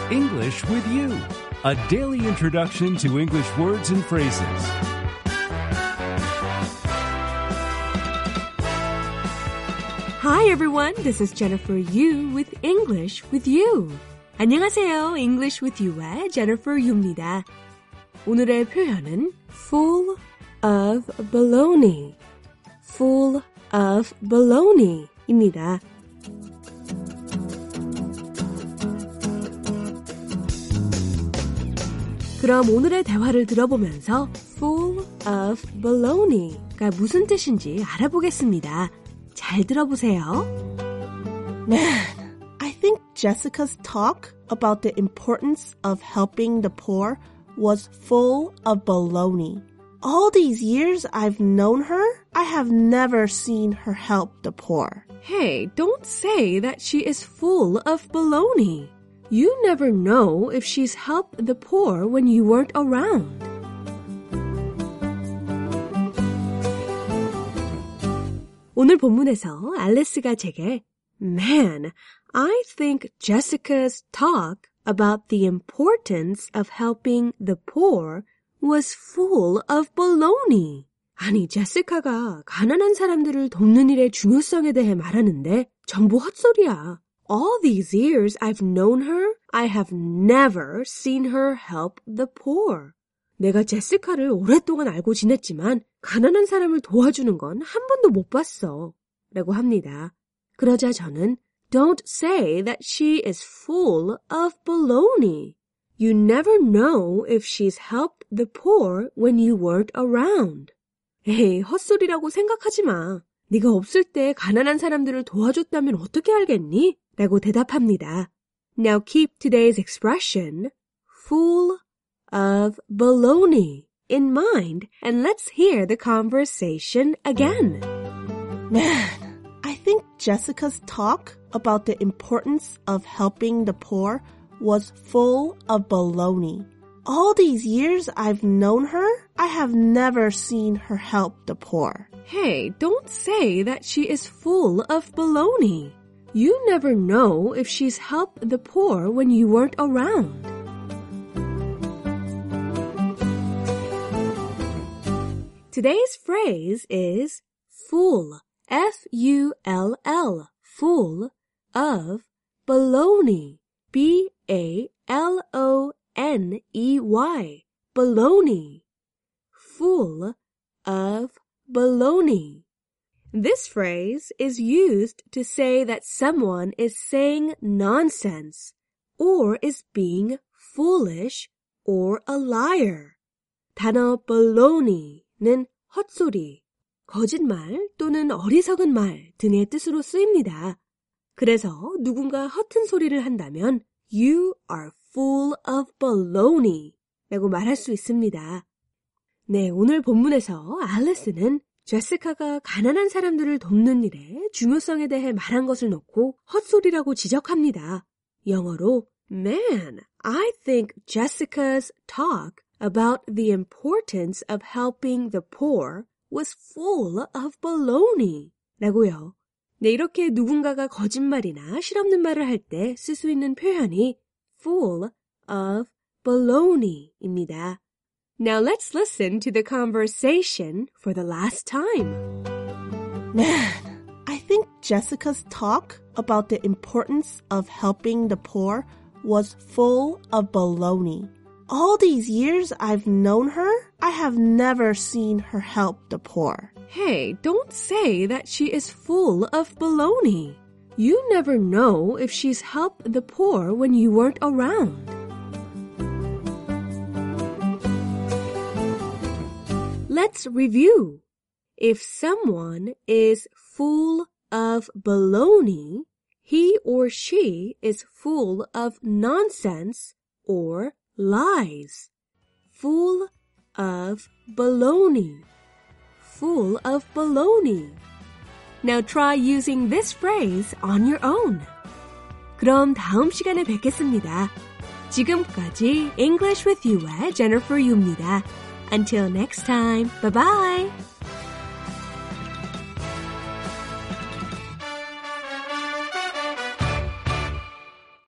English with You, a daily introduction to English words and phrases. Hi everyone, this is Jennifer Yu with English with You. 안녕하세요, English with You의 Jennifer Yu입니다. 오늘의 표현은 full of baloney, full of baloney입니다. 그럼 오늘의 대화를 들어보면서 full of baloney가 무슨 뜻인지 알아보겠습니다. 잘 들어보세요. Man, I think Jessica's talk about the importance of helping the poor was full of baloney. All these years I've known her, I have never seen her help the poor. Hey, don't say that she is full of baloney. You never know if she's helped the poor when you weren't around. 오늘 본문에서 알리스가 제게 Man, I think Jessica's talk about the importance of helping the poor was full of baloney. 아니, 제시카가 가난한 사람들을 돕는 일의 중요성에 대해 말하는데 전부 헛소리야. All these years I've known her, I have never seen her help the poor. 내가 제시카를 오랫동안 알고 지냈지만 가난한 사람을 도와주는 건 한 번도 못 봤어. 라고 합니다. 그러자 저는 Don't say that she is full of baloney. You never know if she's helped the poor when you weren't around. 에이, 헛소리라고 생각하지 마. 네가 없을 때 가난한 사람들을 도와줬다면 어떻게 알겠니? 라고 대답합니다. Now keep today's expression, full of baloney, in mind, and let's hear the conversation again. Man, I think Jessica's talk about the importance of helping the poor was full of baloney. All these years I've known her, I have never seen her help the poor. Hey, don't say that she is full of baloney. You never know if she's helped the poor when you weren't around. Today's phrase is full, F-U-L-L, full of baloney, B-A-L-O-N-E-Y, baloney, full of baloney. This phrase is used to say that someone is saying nonsense or is being foolish or a liar. 단어 baloney는 헛소리, 거짓말 또는 어리석은 말 등의 뜻으로 쓰입니다. 그래서 누군가 허튼 소리를 한다면 You are full of baloney 라고 말할 수 있습니다. 네, 오늘 본문에서 알리스는 제시카가 가난한 사람들을 돕는 일의 중요성에 대해 말한 것을 놓고 헛소리라고 지적합니다. 영어로 Man, I think Jessica's talk about the importance of helping the poor was full of baloney 라고요. 네, 이렇게 누군가가 거짓말이나 실없는 말을 할 때 쓸 수 있는 표현이 full of baloney입니다. Now let's listen to the conversation for the last time. Man, I think Jessica's talk about the importance of helping the poor was full of baloney. All these years I've known her, I have never seen her help the poor. Hey, don't say that she is full of baloney. You never know if she's helped the poor when you weren't around. Let's review. If someone is full of baloney, he or she is full of nonsense or lies. Full of baloney. Full of baloney. Now try using this phrase on your own. 그럼 다음 시간에 뵙겠습니다. 지금까지 English with You의 Jennifer Yu입니다. Until next time, bye-bye!